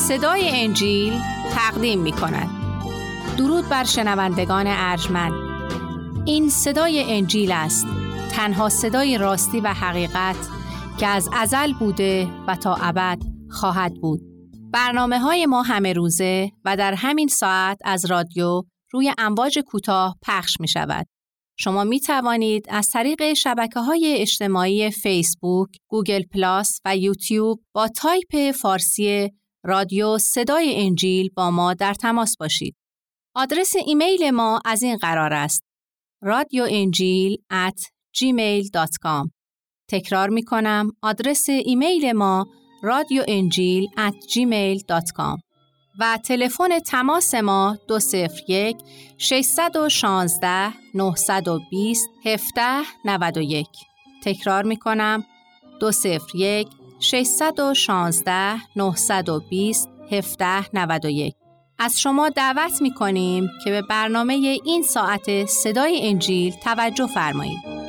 صدای انجیل تقدیم می کند. درود بر شنوندگان ارجمند. این صدای انجیل است، تنها صدای راستی و حقیقت که از ازل بوده و تا ابد خواهد بود. برنامه‌های ما همه روزه و در همین ساعت از رادیو روی امواج کوتاه پخش می شود. شما می توانید از طریق شبکه‌های اجتماعی فیسبوک، گوگل پلاس و یوتیوب با تایپ فارسی رادیو صدای انجیل با ما در تماس باشید. آدرس ایمیل ما از این قرار است: radioenjil@gmail.com. تکرار می کنم، آدرس ایمیل ما radioenjil@gmail.com و تلفن تماس ما 201 616 920 1791. تکرار می کنم، 201 616 920 1791. از شما دعوت می کنیم که به برنامه این ساعت صدای انجیل توجه فرمایید.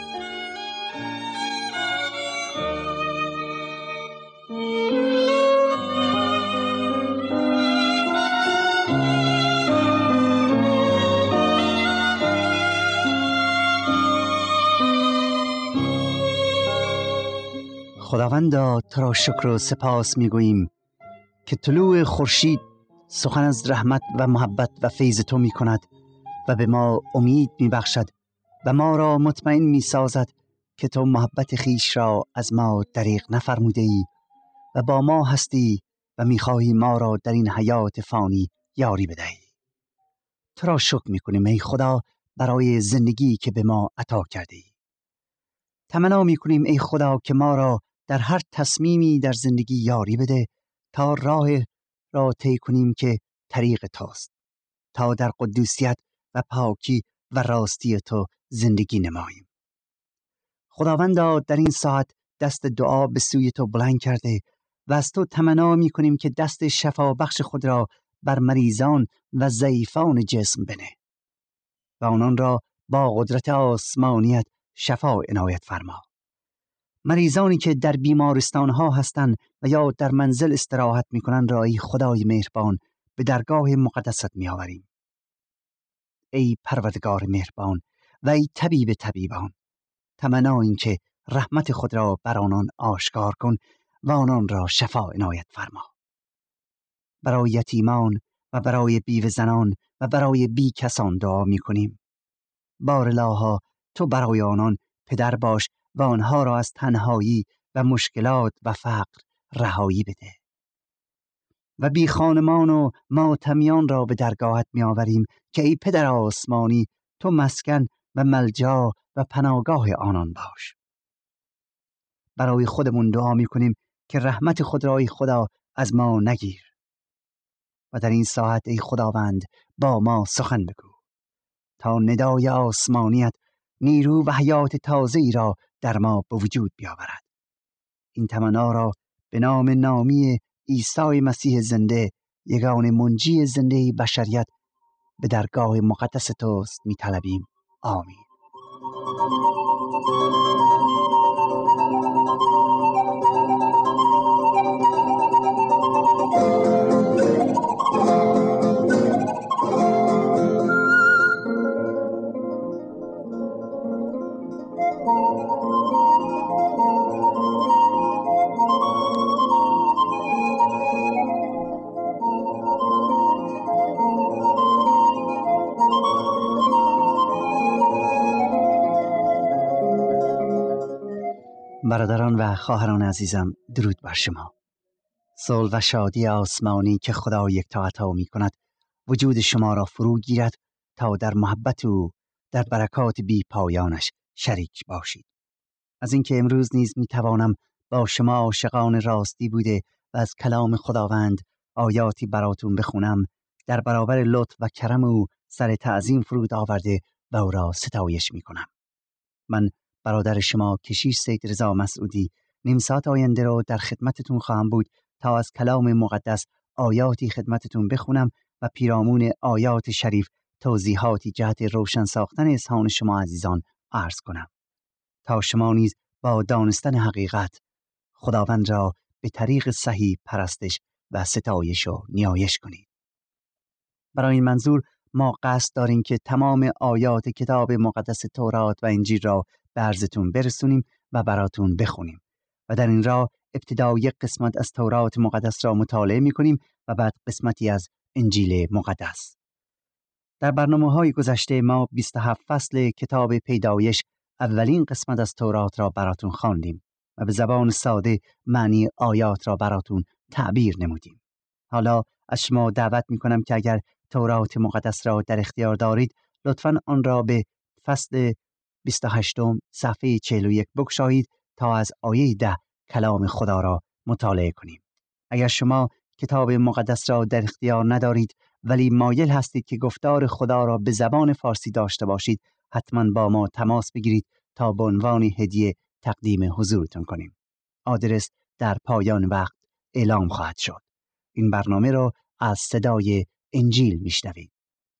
خداوندا تو را شکر و سپاس می‌گوییم که طلوع خورشید سخن از رحمت و محبت و فیض تو می‌کند و به ما امید می‌بخشد و ما را مطمئن می‌سازد که تو محبت خیش را از ما دریغ نفرموده‌ای و با ما هستی و می‌خواهی ما را در این حیات فانی یاری بدهی. تو را شکر می‌کنیم ای خدا برای زندگی که به ما عطا کرده‌ای. تمنا می‌کنیم ای خدا که ما را در هر تصمیمی در زندگی یاری بده تا راه را طی کنیم که طریق توست، تا در قدوسیت و پاکی و راستی تو زندگی نماییم. خداوندا در این ساعت دست دعا به سوی تو بلند کرده و از تو تمنا می‌کنیم که دست شفا بخش خود را بر مریضان و ضعیفان جسم بنه و آنان را با قدرت آسمانیت شفا عنایت فرما. مریضانی که در بیمارستان‌ها هستند و یا در منزل استراحت می‌کنند را ای خدای مهربان به درگاه مقدست می‌آوریم. ای پروردگار مهربان و ای طبیب طبیبان، تمنا این که رحمت خود را بر آنان آشکار کن و آنان را شفا عنایت فرما. برای یتیمان و برای بیوه زنان و برای بی کسان دعا می‌کنیم. بارالها تو برای آنان پدر باش و آنها را از تنهایی و مشکلات و فقر رهایی بده. و بی خانمان و ماتمیان را به درگاهت می آوریم که ای پدر آسمانی تو مسکن و ملجا و پناهگاه آنان باش. برای خودمون دعا می کنیم که رحمت خود را ای خدا از ما نگیر و در این ساعت ای خداوند با ما سخن بگو تا ندای آسمانیت نیرو و حیات تازه‌ای را در ما به وجود بیاورد. این تمنا را به نام نامی عیسی مسیح زنده، یگانه منجی زنده بشریت، به درگاه مقدس توست می طلبیم. آمین. برادران و خواهران عزیزم، درود بر شما. صلح و شادی آسمانی که خدا یکتا عطا می کند وجود شما را فرو گیرد تا در محبت او در برکات بی پایانش شریک باشید. از اینکه امروز نیز می توانم با شما عاشقان راستی بوده و از کلام خداوند آیاتی براتون بخونم، در برابر لطف و کرم او سر تعظیم فرود آورده و او را ستایش می کنم. من برادر شما کشیش سید رضا مسعودی نیم ساعت آینده رو در خدمتتون خواهم بود تا از کلام مقدس آیاتی خدمتتون بخونم و پیرامون آیات شریف توضیحاتی جهت روشن ساختن اذهان شما عزیزان عرض کنم تا شما نیز با دانستن حقیقت خداوند را به طریق صحیح پرستش و ستایش و نیایش کنید. برای این منظور ما قصد داریم که تمام آیات کتاب مقدس تورات و انجیل را به عرضتون برسونیم و براتون بخونیم و در این راه ابتدا یک قسمت از تورات مقدس را مطالعه می‌کنیم و بعد قسمتی از انجیل مقدس. در برنامه‌های گذشته ما 27 فصل کتاب پیدایش اولین قسمت از تورات را براتون خواندیم و به زبان ساده معنی آیات را براتون تعبیر نمودیم. حالا از شما دعوت می‌کنم که اگر تورات مقدس را در اختیار دارید لطفاً آن را به فصل 28 صفحه 41 بگشایید تا از آیه 10 کلام خدا را مطالعه کنیم. اگر شما کتاب مقدس را در اختیار ندارید ولی مایل هستید که گفتار خدا را به زبان فارسی داشته باشید، حتما با ما تماس بگیرید تا به عنوان هدیه تقدیم حضورتون کنیم. آدرس در پایان وقت اعلام خواهد شد. این برنامه را از صدای انجیل میشنوید.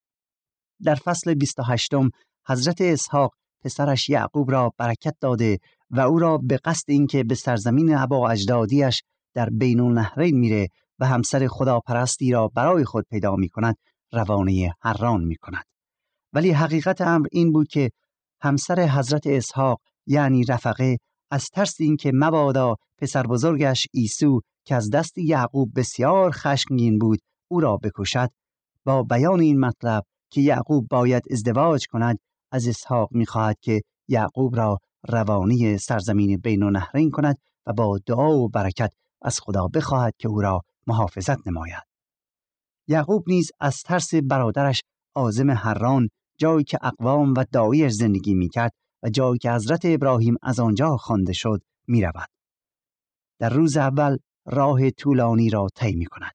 در فصل 28 حضرت اسحاق پسرش یعقوب را برکت داده و او را به قصد اینکه به سرزمین ابا اجدادیش در بین النهرین میره و همسر خداپرستی را برای خود پیدا میکند روانه حران میکند. ولی حقیقت امر این بود که همسر حضرت اسحاق یعنی رفقه از ترس اینکه مبادا پسر بزرگش عیسو که از دست یعقوب بسیار خشمگین بود او را بکشد، با بیان این مطلب که یعقوب باید ازدواج کند از اسحاق می‌خواهد که یعقوب را روانه سرزمین بین النهرین کند و با دعا و برکت از خدا بخواهد که او را محافظت نماید. یعقوب نیز از ترس برادرش عازم حران، جایی که اقوام و داعیش زندگی می‌کرد و جایی که حضرت ابراهیم از آنجا خوانده شد می‌رود. در روز اول راه طولانی را طی می‌کند.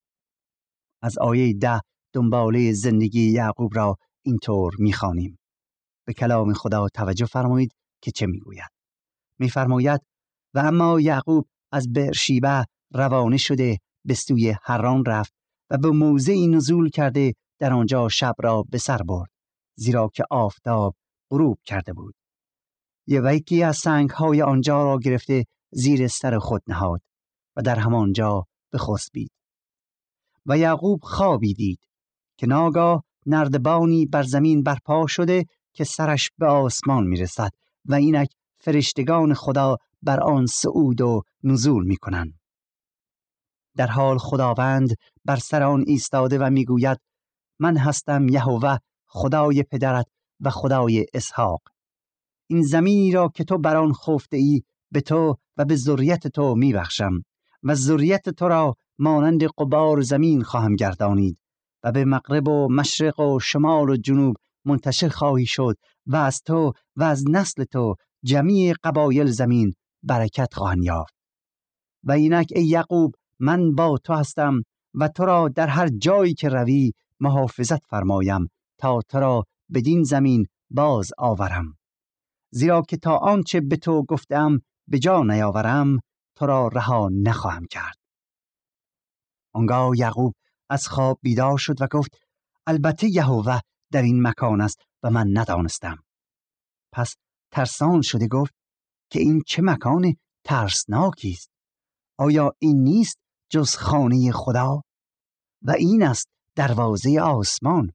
از آیه 10 دنباله زندگی یعقوب را اینطور می‌خوانیم. به کلام خدا توجه فرمایید که چه می‌گوید. می‌فرماید و اما یعقوب از بئرشیبه روانه شده به سوی حران رفت و به موضعی نزول کرده در آنجا شب را به سر برد، زیرا که آفتاب غروب کرده بود. یکی از سنگ‌های آنجا را گرفته زیر سر خود نهاد و در همانجا بخسبید. و یعقوب خوابی دید که ناگاه نردبانی بر زمین برپا شده که سرش به آسمان میرسد و اینک فرشتگان خدا بر آن صعود و نزول میکنند. در حال خداوند بر سر آن ایستاده و میگوید من هستم یهوه خدای پدرت و خدای اسحاق. این زمینی را که تو بر آن خفته ای به تو و به ذریت تو میبخشم و ذریت تو را مانند غبار زمین خواهم گردانید و به مغرب و مشرق و شمال و جنوب منتشر خواهی شد و از تو و از نسل تو جمیع قبایل زمین برکت خواهند یافت. و اینک ای یعقوب من با تو هستم و تو را در هر جایی که روی محافظت فرمایم تا تو را بدین زمین باز آورم، زیرا که تا آنچه به تو گفتم به جا نیاورم تو را رها نخواهم کرد. آنگاه یعقوب از خواب بیدار شد و گفت البته یهوه در این مکان است و من ندانستم. پس ترسان شده گفت که این چه مکان ترسناکی است. آیا این نیست جز خانه خدا؟ و این است دروازه آسمان.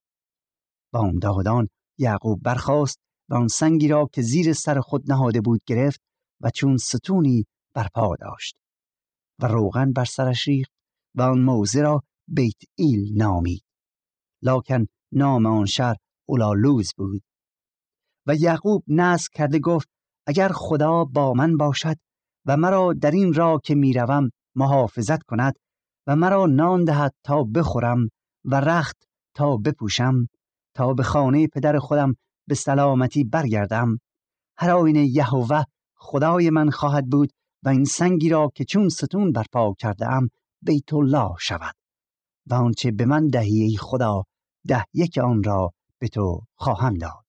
بامدادان یعقوب برخاست و آن سنگی را که زیر سر خود نهاده بود گرفت و چون ستونی برپا داشت و روغن بر سرش ریخت و آن موضع را بیت ایل نامید، لکن نام آن شهر اولالوز بود. و یعقوب نذر کرده گفت اگر خدا با من باشد و مرا در این راه که میروم محافظت کند و مرا نان دهد تا بخورم و رخت تا بپوشم تا به خانه پدر خودم به سلامتی برگردم، هر آینه یهوه خدای من خواهد بود و این سنگی را که چون ستون برپا کرده ام بیت الله شود و آنچه به من دهی ای خدا 10 آن را به تو خواهم داد.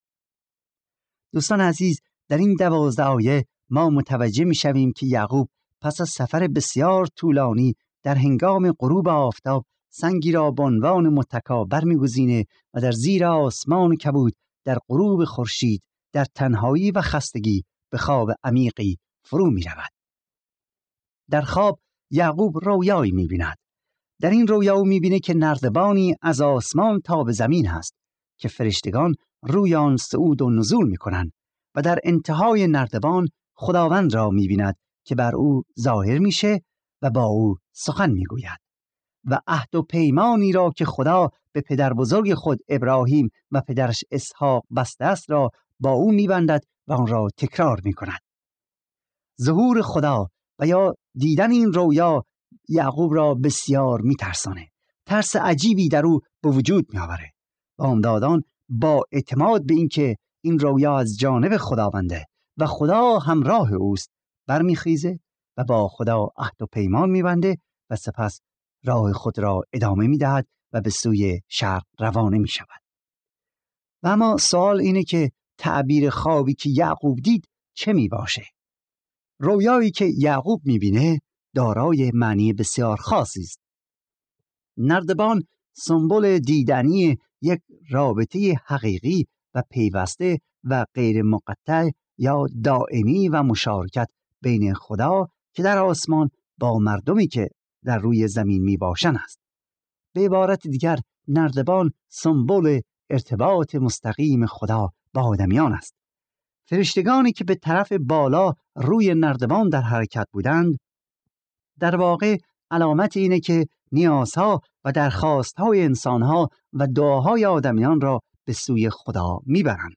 دوستان عزیز، در این 12 آیه ما متوجه می شویم که یعقوب پس از سفر بسیار طولانی در هنگام غروب آفتاب سنگی را به عنوان متکا برمی‌گزینه و در زیر آسمان کبود در غروب خورشید در تنهایی و خستگی به خواب عمیقی فرو می رود. در خواب یعقوب رویایی می‌بیند. در این رویا او می‌بینه که نردبانی از آسمان تا به زمین هست که فرشتگان روی آن صعود و نزول می‌کنند و در انتهای نردبان خداوند را می‌بیند که بر او ظاهر میشه و با او سخن می‌گوید و عهد و پیمانی را که خدا به پدر بزرگ خود ابراهیم و پدرش اسحاق بسته است را با او می‌بندد و آن را تکرار می‌کند. ظهور خدا و یا دیدن این رویا یعقوب را بسیار می‌ترسانه. ترس عجیبی در او به وجود می‌آوره. بامدادان با اعتماد به اینکه این رویا از جانب خداونده و خدا همراه اوست برمیخیزه و با خدا عهد و پیمان می‌بنده و سپس راه خود را ادامه می‌دهد و به سوی شرق روانه می‌شود. و اما سوال اینه که تعبیر خوابی که یعقوب دید چه میباشه؟ رویایی که یعقوب میبینه دارای معنی بسیار خاصی است. نردبان سمبل دیدنی یک رابطه حقیقی و پیوسته و غیر منقطع یا دائمی و مشارکت بین خدا که در آسمان با مردمی که در روی زمین میباشن است. به عبارت دیگر نردبان سمبل ارتباط مستقیم خدا با آدمیان است. فرشتگانی که به طرف بالا روی نردبان در حرکت بودند در واقع علامت اینه که نیازها و درخواستهای انسانها و دعاهای آدمیان را به سوی خدا میبرند.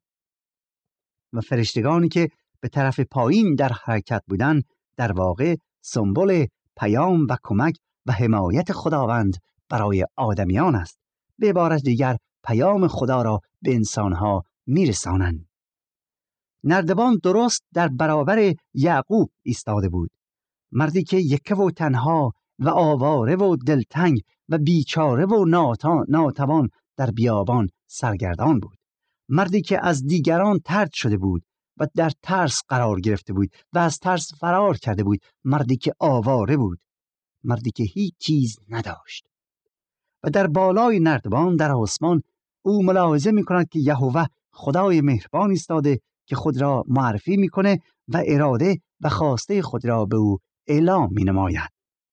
و فرشتگانی که به طرف پایین در حرکت بودند در واقع سمبل پیام و کمک و حمایت خداوند برای آدمیان است. به عبارت دیگر پیام خدا را به انسانها میرسانند. نردبان درست در برابر یعقوب ایستاده بود، مردی که یکه و تنها و آواره و دلتنگ و بیچاره و ناتوان در بیابان سرگردان بود، مردی که از دیگران طرد شده بود و در ترس قرار گرفته بود و از ترس فرار کرده بود، مردی که آواره بود، مردی که هیچ چیز نداشت. و در بالای نردبان در آسمان او ملاحظه می‌کند که یهوه خدای مهربان ایستاده که خود را معرفی می‌کنه و اراده و خواسته خود را به او اعلام می‌نماید.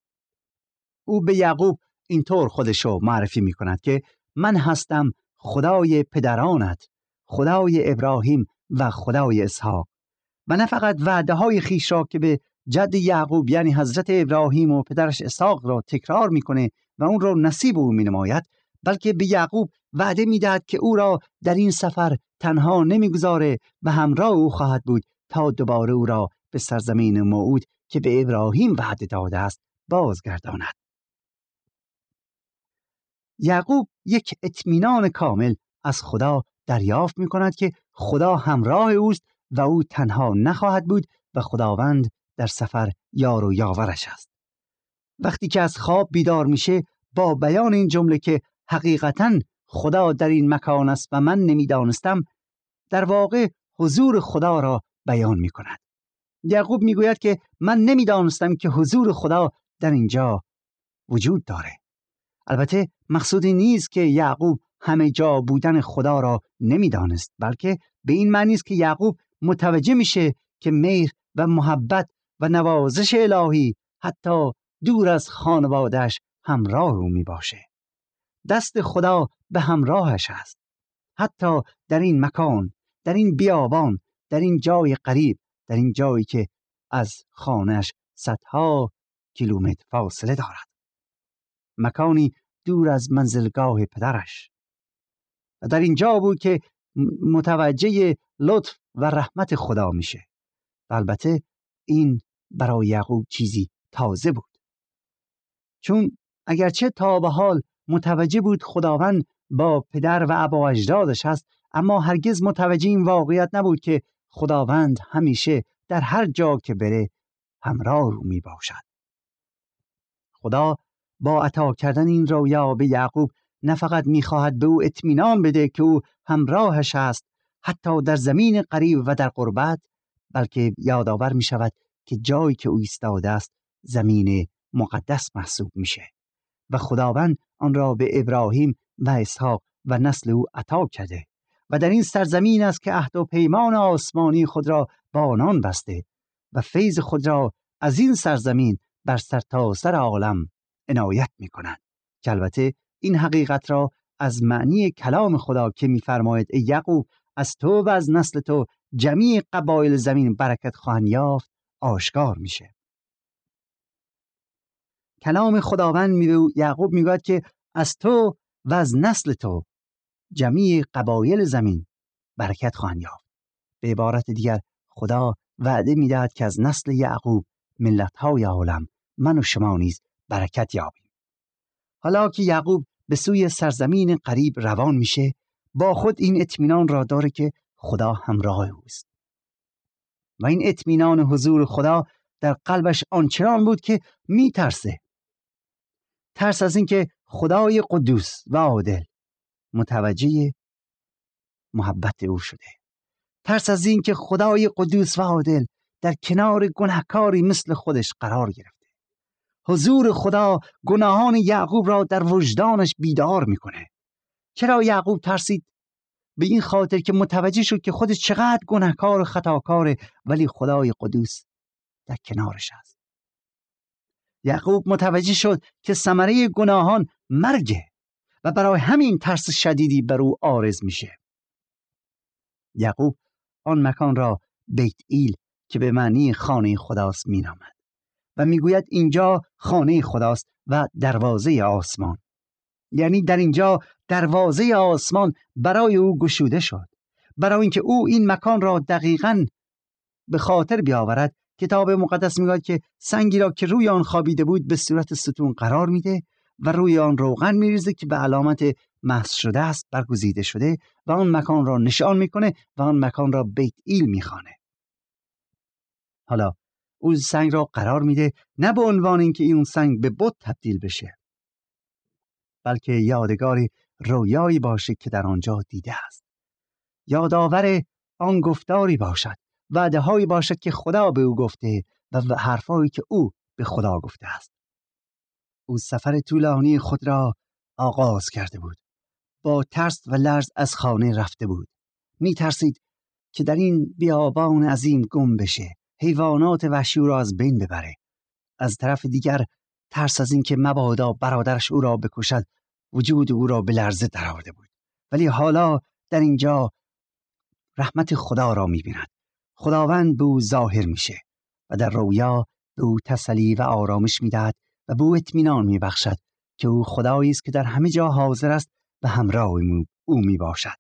او به یعقوب اینطور خودش را معرفی می‌کند که من هستم خدای پدرانت، خدای ابراهیم و خدای اسحاق. و نه فقط وعده‌های خویش را که به جد یعقوب یعنی حضرت ابراهیم و پدرش اسحاق را تکرار می‌کنه و اون را نصیب او می‌نماید، بلکه به یعقوب وعده می‌دهد که او را در این سفر تنها نمی‌گذاره و همراه او خواهد بود تا دوباره او را به سرزمین موعود که به ابراهیم وعده داده است بازگرداند. یعقوب یک اطمینان کامل از خدا دریافت می‌کند که خدا همراه اوست و او تنها نخواهد بود و خداوند در سفر یار و یاورش است. وقتی که از خواب بیدار میشه با بیان این جمله که حقیقتاً خدا در این مکان است و من نمیدانستم، در واقع حضور خدا را بیان می‌کند. یعقوب میگوید که من نمیدانستم که حضور خدا در اینجا وجود داره. البته مقصود این نیست که یعقوب همه جا بودن خدا را نمیدانست، بلکه به این معنی است که یعقوب متوجه میشه که مهر و محبت و نوازش الهی حتی دور از خانواده‌اش همراه او میباشه. دست خدا به همراهش است، حتی در این مکان، در این بیابان، در این جای غریب، در این جایی که از خانه‌اش صدها کیلومتر فاصله دارد، مکانی دور از منزلگاه پدرش. و در اینجا بود که متوجه لطف و رحمت خدا میشه. و البته این برای یعقوب چیزی تازه بود، چون اگرچه تا به حال متوجه بود خداوند با پدر و ابا اجدادش هست، اما هرگز متوجه این واقعیت نبود که خداوند همیشه در هر جا که بره همراه او می باشد. خدا با عطا کردن این رویا به یعقوب نه فقط می‌خواهد به او اطمینان بده که او همراهش است حتی در زمین قریب و در غربت، بلکه یادآور می‌شود که جایی که او ایستاده است زمین مقدس محسوب میشه و خداوند آن را به ابراهیم و اسحاق و نسل او عطا کرده و در این سرزمین است که عهد و پیمان آسمانی خود را با آنان بسته و فیض خود را از این سرزمین بر سر عالم عنایت می‌کند. که البته این حقیقت را از معنی کلام خدا که می‌فرماید ای یعقوب از تو و از نسل تو جمیع قبایل زمین برکت خواهند یافت آشکار میشه. کلام خداوند یعقوب میگوید که از تو و از نسل تو جمیع قبایل زمین برکت خواهند یافت. به عبارت دیگر خدا وعده میدهد که از نسل یعقوب ملت‌های عالم من و شما نیز برکت یابیم. حالا که یعقوب به سوی سرزمین قریب روان میشه، با خود این اطمینان را داره که خدا همراه اوست و این اطمینان حضور خدا در قلبش آنچنان بود که میترسه. ترس از این که خدای قدوس و عادل متوجه محبت او شده. ترس از این که خدای قدوس و عادل در کنار گناهکاری مثل خودش قرار گرفته. حضور خدا گناهان یعقوب را در وجدانش بیدار میکنه. چرا یعقوب ترسید؟ به این خاطر که متوجه شد که خودش چقدر گناهکار و خطاکاره، ولی خدای قدوس در کنارش است. یعقوب متوجه شد که ثمره گناهان مرگه و برای همین ترس شدیدی بر او عارض میشه. یعقوب آن مکان را بیت ایل که به معنی خانه خداست مینامد و میگوید اینجا خانه خداست و دروازه آسمان. یعنی در اینجا دروازه آسمان برای او گشوده شد. برای اینکه او این مکان را دقیقاً به خاطر بیاورد، کتاب مقدس میگوید که سنگی را که روی آن خوابیده بود به صورت ستون قرار میده و روی آن روغن میریزه که به علامت مسح شده است برگزیده شده و آن مکان را نشان میکنه و آن مکان را بیت ایل میخوانه. حالا او سنگ را قرار میده نه به عنوان اینکه این سنگ به بت تبدیل بشه، بلکه یادگاری رویایی باشه که در آنجا دیده است. یادآور آن گفتاری باشد، وعده هایی باشد که خدا به او گفته و حرفایی که او به خدا گفته است. او سفر طولانی خود را آغاز کرده بود. با ترس و لرز از خانه رفته بود. می ترسید که در این بیابان عظیم گم بشه، حیوانات وحشی را از بین ببره. از طرف دیگر ترس از این که مبادا برادرش او را بکشد وجود او را به لرزه درآورده بود. ولی حالا در اینجا رحمت خدا را می بیند. خداوند به او ظاهر میشه و در رویا به او تسلی و آرامش میدهد و به او اطمینان میبخشد که او خدایی است که در همه جا حاضر است و همراه او میباشد.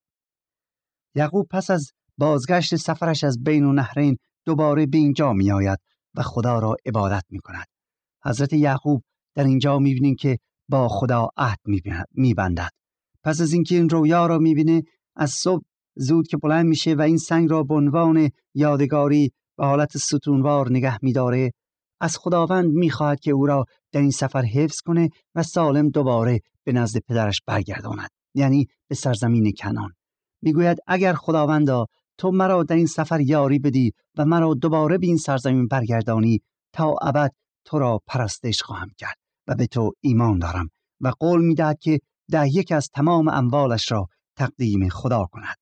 یعقوب پس از بازگشت سفرش از بین النهرین دوباره به اینجا میآید و خدا را عبادت میکند. حضرت یعقوب در اینجا میبینیم که با خدا عهد میبندد. پس از اینکه این رویا را میبینه، از صبح زود که بلند میشه و این سنگ را به عنوان یادگاری به حالت ستونوار نگه میداره، از خداوند میخواهد که او را در این سفر حفظ کنه و سالم دوباره به نزد پدرش برگرداند، یعنی به سرزمین کنعان. میگوید اگر خداوندا تو مرا در این سفر یاری بدی و مرا دوباره به این سرزمین برگردانی، تا ابد تو را پرستش خواهم کرد و به تو ایمان دارم، و قول میدهد که 10 از تمام اموالش را تقدیم خدا کند.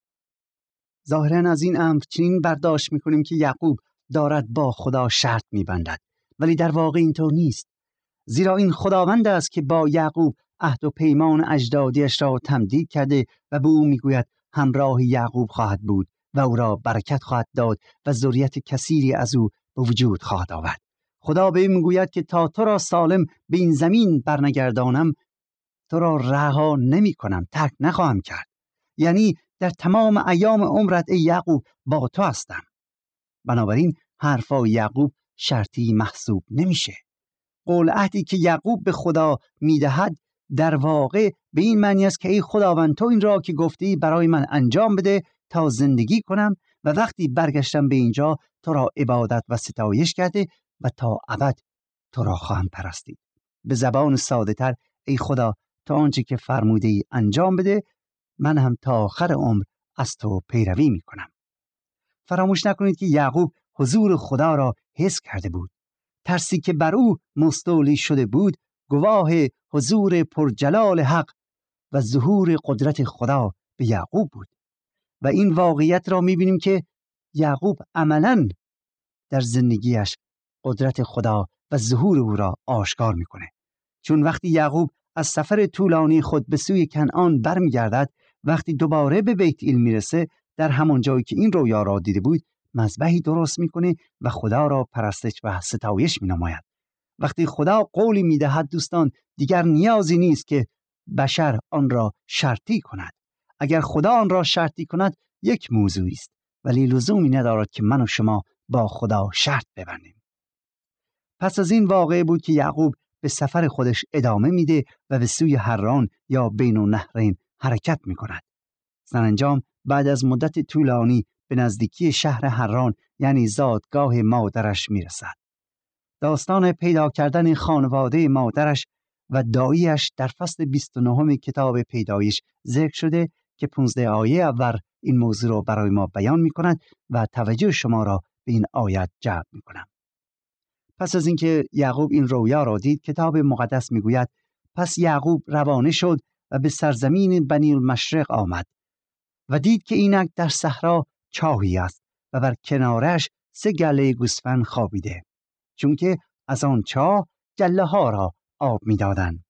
ظاهراً از این امر چنین برداشت میکنیم که یعقوب دارد با خدا شرط میبندد، ولی در واقع اینطور نیست. زیرا این خداوند است که با یعقوب عهد و پیمان اجدادیش را تمدید کرده و به او میگوید همراه یعقوب خواهد بود و او را برکت خواهد داد و ذریت کثیری از او به وجود خواهد آورد. خدا به او میگوید که تا تو را سالم به این زمین برنگردانم، تو را رها نمی کنم، ترک نخواهم کرد. یعنی در تمام ایام عمرت ای یعقوب با تو هستم. بنابراین حرفای یعقوب شرطی محسوب نمیشه. قول عهدی که یعقوب به خدا میدهد در واقع به این معنی است که ای خداوند تو این را که گفتی برای من انجام بده تا زندگی کنم و وقتی برگشتم به اینجا تو را عبادت و ستایش کرده و تا ابد تو را خواهم پرستید. به زبان ساده تر ای خدا تا آنچه که فرمودی انجام بده، من هم تا آخر عمر از تو پیروی می کنم. فراموش نکنید که یعقوب حضور خدا را حس کرده بود. ترسی که بر او مستولی شده بود گواه حضور پرجلال حق و ظهور قدرت خدا به یعقوب بود. و این واقعیت را می بینیم که یعقوب عملاً در زندگیش قدرت خدا و ظهور او را آشکار میکنه. چون وقتی یعقوب از سفر طولانی خود به سوی کنعان برمیگردد، وقتی دوباره به بیت ایل میرسه، در همان جایی که این رویا را دیده بود مذبحی درست میکنه و خدا را پرستش و ستایش مینماید. وقتی خدا قولی میدهد دوستان، دیگر نیازی نیست که بشر آن را شرطی کند. اگر خدا آن را شرطی کند یک موضوعی است، ولی لزومی ندارد که من و شما با خدا شرط ببندیم. پس از این واقعه بود که یعقوب به سفر خودش ادامه میده و به سوی حران یا بین النهرین حرکت میکند. سرانجام بعد از مدت طولانی به نزدیکی شهر حران یعنی زادگاه مادرش میرسد. داستان پیدا کردن خانواده مادرش و داییش در فصل 29 کتاب پیدایش ذکر شده که 15 آیه اول این موضوع را برای ما بیان می‌کند و توجه شما را به این آیت جلب می‌کنم. پس از اینکه یعقوب این رویا را دید، کتاب مقدس می‌گوید پس یعقوب روانه شد و به سرزمین بنی المشرق آمد و دید که اینک در صحرا چاهی است و بر کنارش 3 گله گوسفند خوابیده، چون که از آن چاه گله ها را آب می دادن.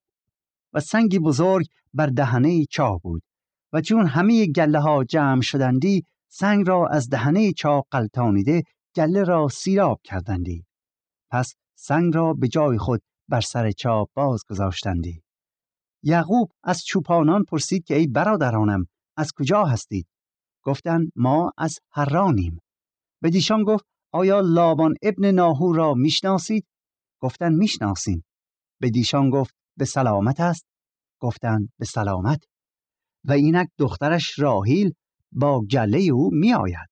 و سنگی بزرگ بر دهنه چاه بود و چون همه گله ها جمع شدندی، سنگ را از دهنه چاه غلطانیده گله را سیراب کردندی. پس سنگ را به جای خود بر سر چاه باز گذاشتندی. یعقوب از چوپانان پرسید که ای برادرانم، از کجا هستید؟ گفتند ما از حرانیم. بدیشان گفت آیا لابان ابن ناهور را میشناسید؟ گفتند میشناسیم. بدیشان گفت به سلامت است؟ گفتند به سلامت. و اینک دخترش راهیل با گله او می آید.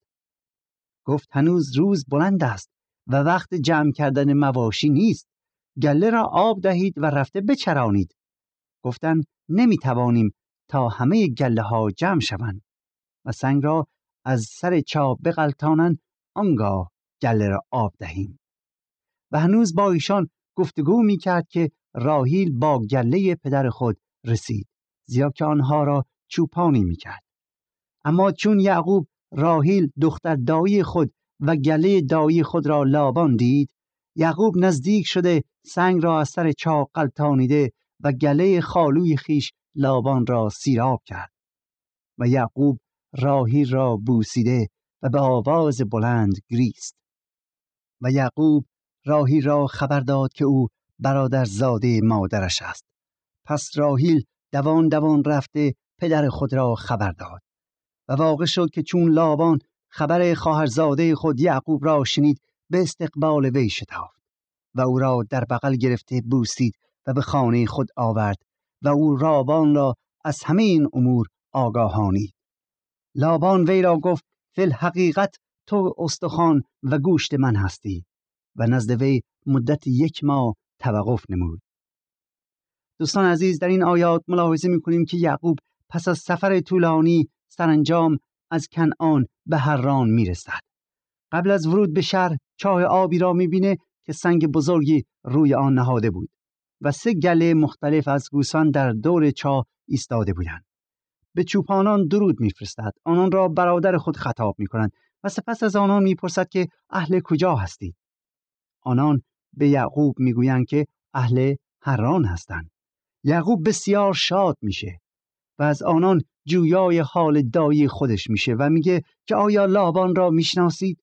گفت هنوز روز بلند است و وقت جمع کردن مواشی نیست. گله را آب دهید و رفته بچرانید. گفتند نمی توانیم تا همه گله ها جمع شوند و سنگ را از سر چاه بغلطانند، آنگاه گله را آب دهیم. و هنوز با ایشان گفتگو می کرد که راهیل با گله پدر خود رسید، زیرا که آنها را چوپانی می کرد. اما چون یعقوب راهیل دختر دایی خود و گله دایی خود را لابان دید، یعقوب نزدیک شده سنگ را از سر چاه غلطانیده و گله خالوی خیش لابان را سیراب کرد. و یعقوب راهیل را بوسیده و به آواز بلند گریست. و یعقوب راهیل را خبر داد که او برادرزاده مادرش است. پس راهیل دوان دوان رفته پدر خود را خبر داد. و واقع شد که چون لابان خبر خواهرزاده خود یعقوب را شنید، به استقبال وی شتافت و او را در بغل گرفته بوسید و به خانه خود آورد و او لابان را از همه این امور آگاهانید. لابان وی را گفت فی الحقیقت تو استخوان و گوشت من هستی و نزد وی مدت 1 ماه توقف نمود. دوستان عزیز، در این آیات ملاحظه می‌کنیم که یعقوب پس از سفر طولانی سرانجام از کنعان به حران میرسد. قبل از ورود به شهر چاه آبی را می‌بینه که سنگ بزرگی روی آن نهاده بود و 3 گله مختلف از گوسفند در دور چاه ایستاده بودند. به چوپانان درود می‌فرستد، آنان را برادر خود خطاب می‌کنند و سپس از آنان می‌پرسد که اهل کجا هستید؟ آنان به یعقوب می‌گویند که اهل حران هستند. یعقوب بسیار شاد میشه و از آنان جویای حال دایی خودش میشه و میگه که آیا لابان را میشناسید؟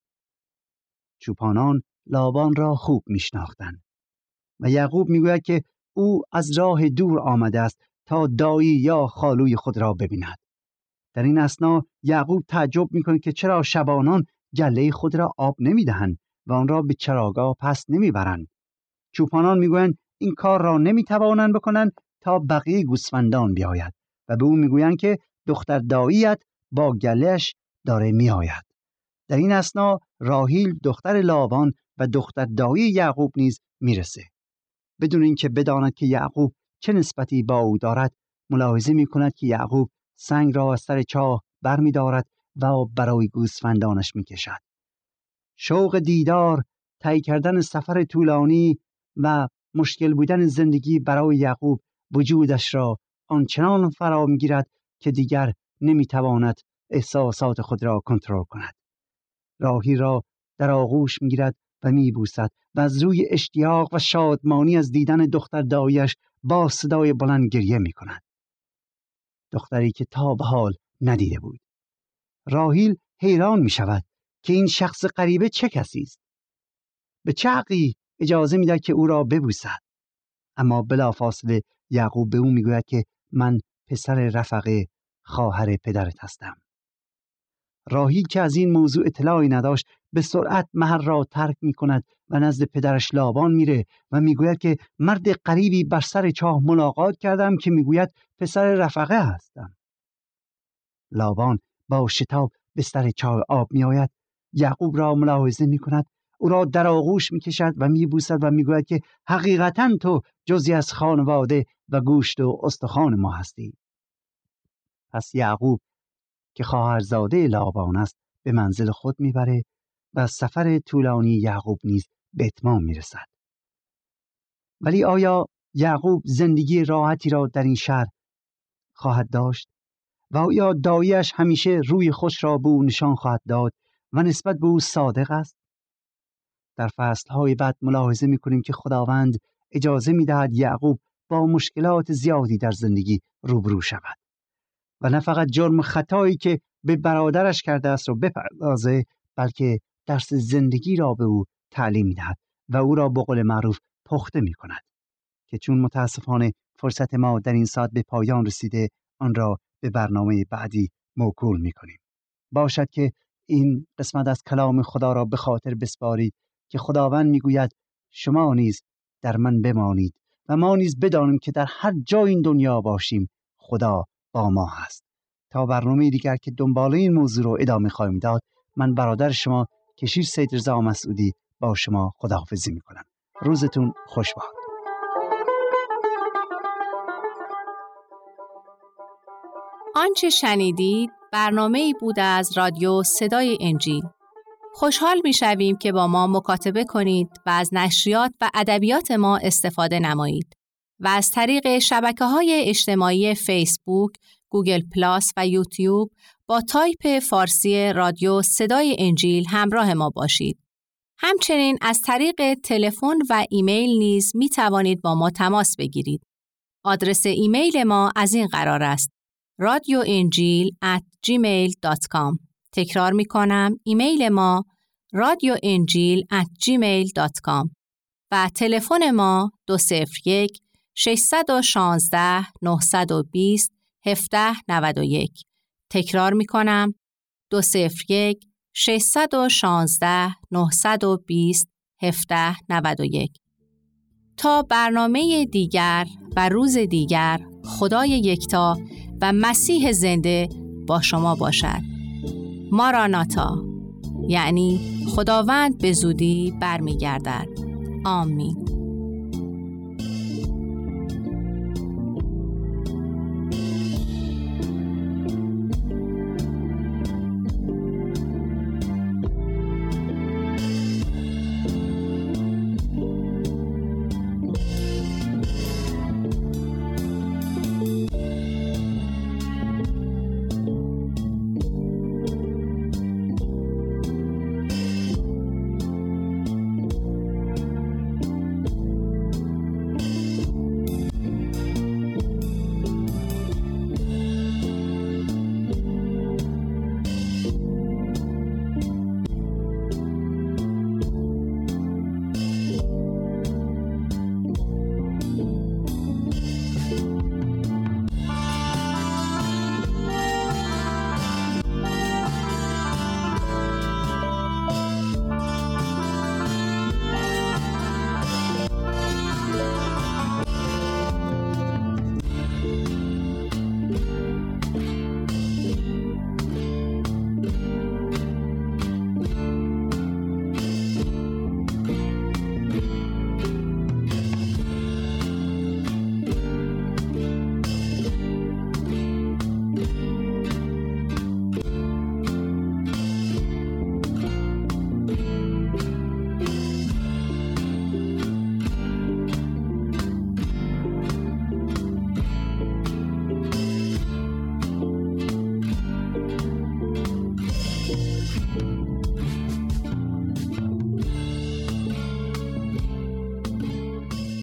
چوپانان لابان را خوب میشناختند و یعقوب میگوید که او از راه دور آمده است تا دایی یا خالوی خود را ببیند. در این اثنا یعقوب تعجب میکنه که چرا شبانان گله خود را آب نمیدهند و آن را به چراگاه پس نمیبرند. چوپانان میگویند این کار را نمیتوانند بکنند تا بقیه گوسفندان بیاید و به او میگویند که دختر داییت با گله‌اش داره میآید. در این اثنا راهیل دختر لابان و دختر دایی یعقوب نیز میرسه. بدون اینکه بداند که یعقوب چه نسبتی با او دارد، ملاحظه میکند که یعقوب سنگ را از سر چاه برمی‌دارد و برای گوسفندانش میکشد. شوق دیدار، طی کردن سفر طولانی و مشکل بودن زندگی برای یعقوب وجودش را آنچنان فرا می‌گیرد که دیگر نمیتواند احساسات خود را کنترل کند. راهی را در آغوش می‌گیرد و میبوسد و از روی اشتیاق و شادمانی از دیدن دختر دایی‌اش با صدای بلند گریه میکند. دختری که تا به حال ندیده بود. راحیل حیران میشود که این شخص غریبه چه کسی است. به چه حقی اجازه میدهد که او را ببوسد؟ اما بلافاصله یعقوب به او میگوید که من پسر رفقه خواهر پدرت هستم. راحیل که از این موضوع اطلاعی نداشت به سرعت محل را ترک می کند و نزد پدرش لابان میره و میگوید که مرد غریبی بر سر چاه ملاقات کردم که میگوید پسر رفقه هستم. لابان با شتاب به سر چاه آب می آید. یعقوب را ملاحظه می کند، او را در آغوش می کشد و می بوسد و می گوید که حقیقتاً تو جزئی از خانواده و گوشت و استخوان ما هستی. پس یعقوب که خواهرزاده لابان است به منزل خود می بره و سفر طولانی یعقوب نیز به اتمام می رسد. ولی آیا یعقوب زندگی راحتی را در این شهر خواهد داشت؟ و آیا دایی‌اش همیشه روی خوش را به او نشان خواهد داد و نسبت به او صادق است؟ در فصلهای بعد ملاحظه می‌کنیم که خداوند اجازه می‌دهد یعقوب با مشکلات زیادی در زندگی روبرو شود و نه فقط جرم خطایی که به برادرش کرده است را بپردازه، بلکه درس زندگی را به او تعلیم می‌دهد و او را به قول معروف پخته می‌کند که چون متاسفانه فرصت ما در این ساعت به پایان رسیده، آن را به برنامه بعدی موکول می‌کنیم. باشد که این قسمت از کلام خدا را به خاطر بسپارید که خداوند میگوید شما نیز در من بمانید و ما نیز بدانیم که در هر جای این دنیا باشیم خدا با ما هست. تا برنامه دیگر که دنبال این موضوع رو ادامه خواهیم داد، من برادر شما کشیش سید رضا مسعودی با شما خداحافظی میکنم. روزتون خوش باد. آنچه شنیدید برنامه‌ای بود از رادیو صدای انجیل. خوشحال می‌شویم که با ما مکاتبه کنید و از نشریات و ادبیات ما استفاده نمایید و از طریق شبکه‌های اجتماعی فیسبوک، گوگل پلاس و یوتیوب با تایپ فارسی رادیو صدای انجیل همراه ما باشید. همچنین از طریق تلفن و ایمیل نیز می‌توانید با ما تماس بگیرید. آدرس ایمیل ما از این قرار است: radioenjil@gmail.com. تکرار می کنم، ایمیل ما radioenjil@gmail.com و تلفن ما 201-616-920-1791. تکرار می کنم، 201-616-920-1791. تا برنامه دیگر و روز دیگر، خدای یکتا و مسیح زنده با شما باشد. ماراناتا، یعنی خداوند به زودی برمیگردد. آمین.